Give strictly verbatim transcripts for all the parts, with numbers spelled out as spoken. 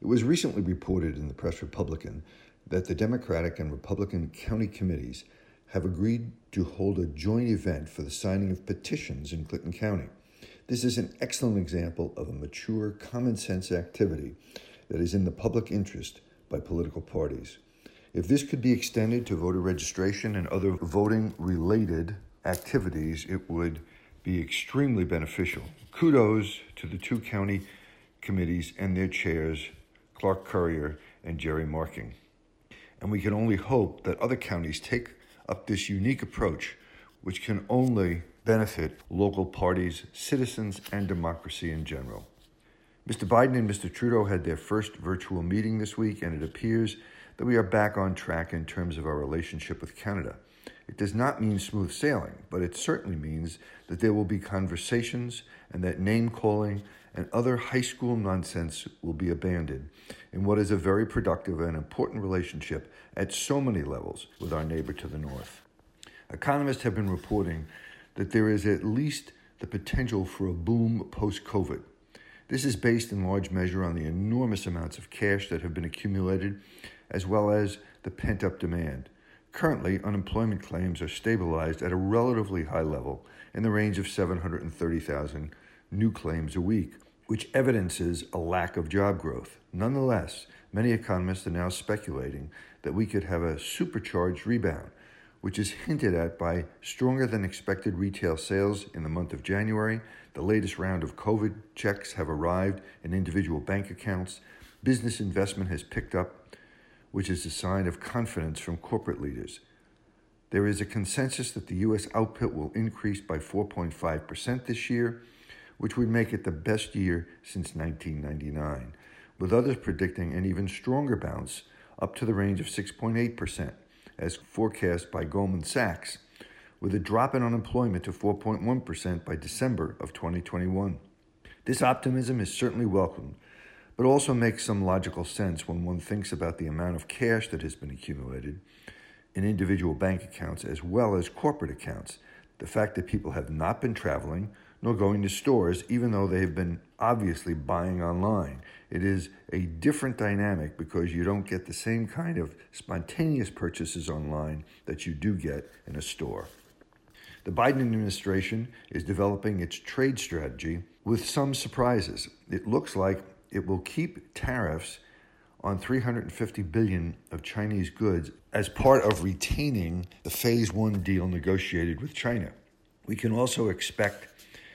It was recently reported in the Press Republican that the Democratic and Republican county committees have agreed to hold a joint event for the signing of petitions in Clinton County. This is an excellent example of a mature, common-sense activity that is in the public interest by political parties. If this could be extended to voter registration and other voting-related activities, it would be extremely beneficial. Kudos to the two county committees and their chairs, Clark Currier and Jerry Marking. And we can only hope that other counties take up this unique approach, which can only benefit local parties, citizens, and democracy in general. Mister Biden and Mister Trudeau had their first virtual meeting this week, and it appears that we are back on track in terms of our relationship with Canada. It does not mean smooth sailing, but it certainly means that there will be conversations and that name-calling and other high school nonsense will be abandoned in what is a very productive and important relationship at so many levels with our neighbor to the north. Economists have been reporting that there is at least the potential for a boom post-COVID. This is based in large measure on the enormous amounts of cash that have been accumulated, as well as the pent-up demand. Currently, unemployment claims are stabilized at a relatively high level in the range of seven hundred thirty thousand new claims a week, which evidences a lack of job growth. Nonetheless, many economists are now speculating that we could have a supercharged rebound, which is hinted at by stronger than expected retail sales in the month of January. The latest round of COVID checks have arrived in individual bank accounts. Business investment has picked up, which is a sign of confidence from corporate leaders. There is a consensus that the U S output will increase by four point five percent this year, which would make it the best year since nineteen ninety-nine, with others predicting an even stronger bounce up to the range of six point eight percent, as forecast by Goldman Sachs, with a drop in unemployment to four point one percent by December of twenty twenty-one. This optimism is certainly welcomed, but also makes some logical sense when one thinks about the amount of cash that has been accumulated in individual bank accounts as well as corporate accounts. The fact that people have not been traveling nor going to stores, even though they have been obviously buying online. It is a different dynamic because you don't get the same kind of spontaneous purchases online that you do get in a store. The Biden administration is developing its trade strategy with some surprises. It looks like it will keep tariffs on three hundred fifty billion dollars of Chinese goods as part of retaining the phase one deal negotiated with China. We can also expect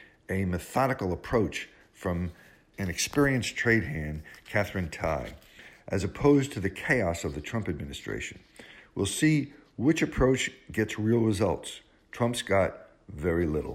a methodical approach from an experienced trade hand, Catherine Tai, as opposed to the chaos of the Trump administration. We'll see which approach gets real results. Trump's got very little.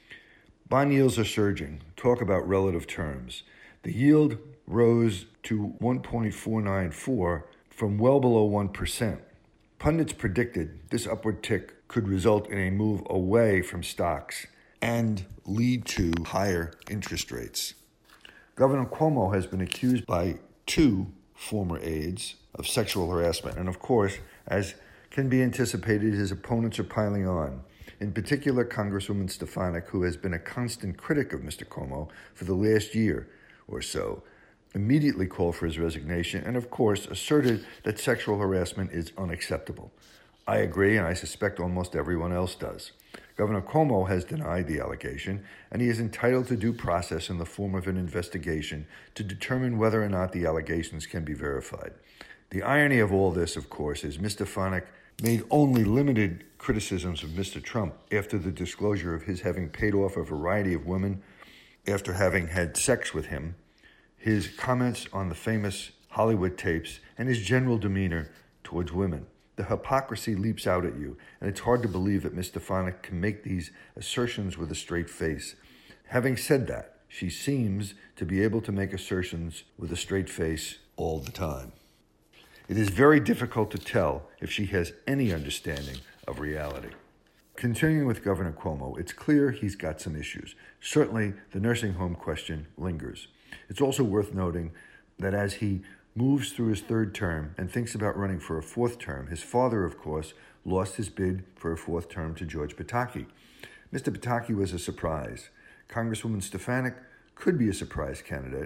Bond yields are surging. Talk about relative terms. The yield rose to one point four nine four from well below one percent. Pundits predicted this upward tick could result in a move away from stocks and lead to higher interest rates. Governor Cuomo has been accused by two former aides of sexual harassment, and of course, as can be anticipated, his opponents are piling on. In particular, Congresswoman Stefanik, who has been a constant critic of Mister Cuomo for the last year or so, immediately called for his resignation and, of course, asserted that sexual harassment is unacceptable. I agree, and I suspect almost everyone else does. Governor Cuomo has denied the allegation, and he is entitled to due process in the form of an investigation to determine whether or not the allegations can be verified. The irony of all this, of course, is Miz Stefanik made only limited criticisms of Mister Trump after the disclosure of his having paid off a variety of women after having had sex with him, his comments on the famous Hollywood tapes, and his general demeanor towards women. The hypocrisy leaps out at you, and it's hard to believe that Miz Stefanik can make these assertions with a straight face. Having said that, she seems to be able to make assertions with a straight face all the time. It is very difficult to tell if she has any understanding of reality. Continuing with Governor Cuomo, it's clear he's got some issues. Certainly, the nursing home question lingers. It's also worth noting that as he moves through his third term and thinks about running for a fourth term, his father, of course, lost his bid for a fourth term to George Pataki. Mister Pataki was a surprise. Congresswoman Stefanik could be a surprise candidate,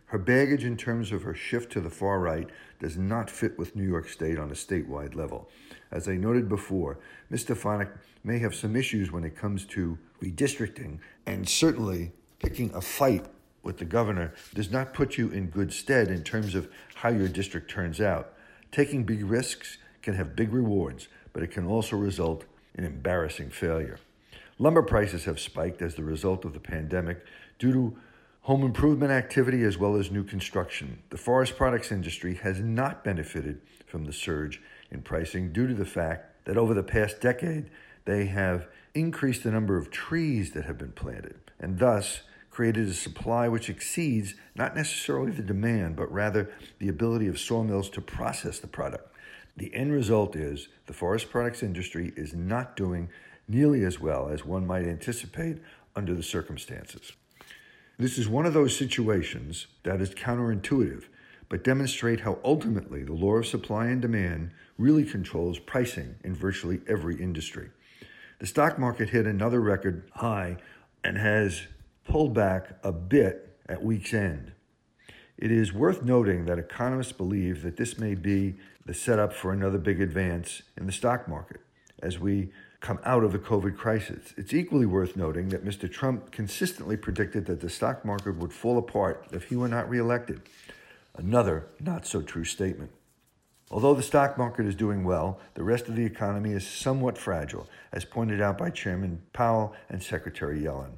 Her baggage in terms of her shift to the far right does not fit with New York State on a statewide level. As I noted before, Miz Stefanik may have some issues when it comes to redistricting, and certainly picking a fight with the governor does not put you in good stead in terms of how your district turns out. Taking big risks can have big rewards, but it can also result in embarrassing failure. Lumber prices have spiked as the result of the pandemic due to home improvement activity as well as new construction. The forest products industry has not benefited from the surge in pricing due to the fact that over the past decade, they have increased the number of trees that have been planted, and thus created a supply which exceeds not necessarily the demand, but rather the ability of sawmills to process the product. The end result is the forest products industry is not doing nearly as well as one might anticipate under the circumstances. This is one of those situations that is counterintuitive, but demonstrate how ultimately the law of supply and demand really controls pricing in virtually every industry. The stock market hit another record high and has pulled back a bit at week's end. It is worth noting that economists believe that this may be the setup for another big advance in the stock market as we come out of the COVID crisis. It's equally worth noting that Mister Trump consistently predicted that the stock market would fall apart if he were not reelected. Another not-so-true statement. Although the stock market is doing well, the rest of the economy is somewhat fragile, as pointed out by Chairman Powell and Secretary Yellen,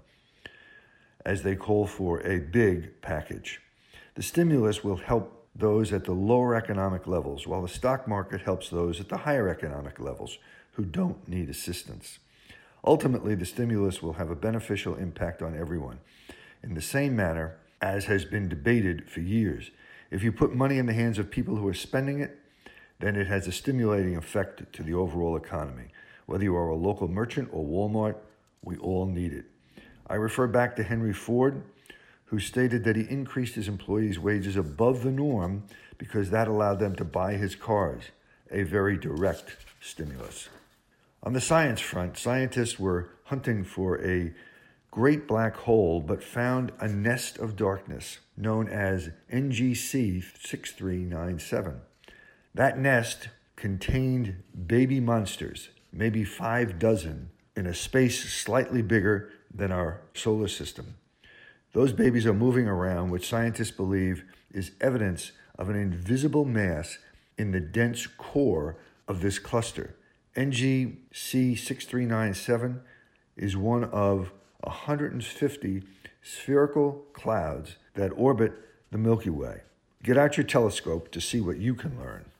as they call for a big package. The stimulus will help those at the lower economic levels, while the stock market helps those at the higher economic levels who don't need assistance. Ultimately, the stimulus will have a beneficial impact on everyone, in the same manner as has been debated for years. If you put money in the hands of people who are spending it, then it has a stimulating effect to the overall economy. Whether you are a local merchant or Walmart, we all need it. I refer back to Henry Ford, who stated that he increased his employees' wages above the norm because that allowed them to buy his cars, a very direct stimulus. On the science front, scientists were hunting for a great black hole, but found a nest of darkness known as N G C six three nine seven. That nest contained baby monsters, maybe five dozen, in a space slightly bigger than our solar system. Those babies are moving around, which scientists believe is evidence of an invisible mass in the dense core of this cluster. N G C six three nine seven is one of one hundred fifty spherical clouds that orbit the Milky Way. Get out your telescope to see what you can learn.